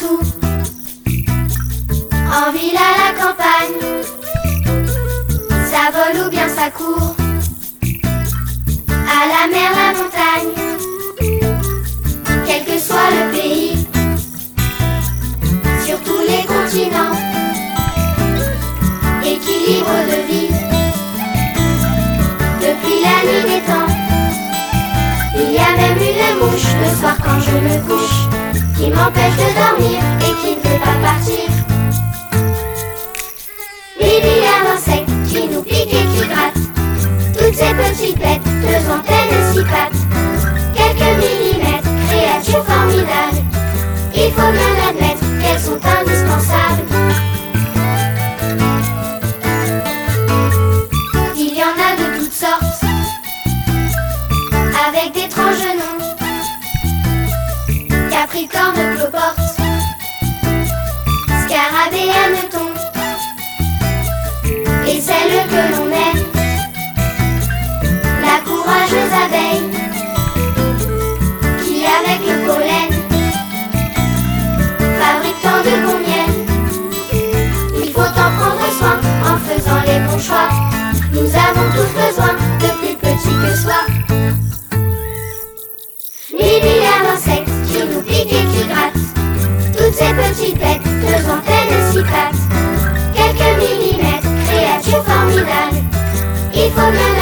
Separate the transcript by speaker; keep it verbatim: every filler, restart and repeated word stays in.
Speaker 1: partout, en ville à la campagne, ça vole ou bien ça court, à la mer, la montagne, quel que soit le pays, sur tous les continents, équilibre de vie, depuis la nuit des temps. Il y a même une mouche le soir quand je me couche, qui m'empêche de dormir et qui ne veut pas partir. Les milliards d'insectes qui nous piquent et qui grattent, toutes ces petites bêtes, deux antennes et six pattes, quelques millimètres, créatures formidables, il faut bien admettre qu'elles sont indispensables. Il y en a de toutes sortes, avec d'étranges noms, capricorne, cloporte, scarabée, hanneton, et celle que l'on aime, la courageuse abeille, qui avec le pollen fabrique tant de bon miel. Il faut en prendre soin en faisant les bons choix. Nous avons tous besoin de plus petits que soi. Les milliards d'insectes qui nous piquent et qui grattent, toutes ces petites bêtes, deux antennes et six pattes, quelques millimètres, créatures formidables, il faut bien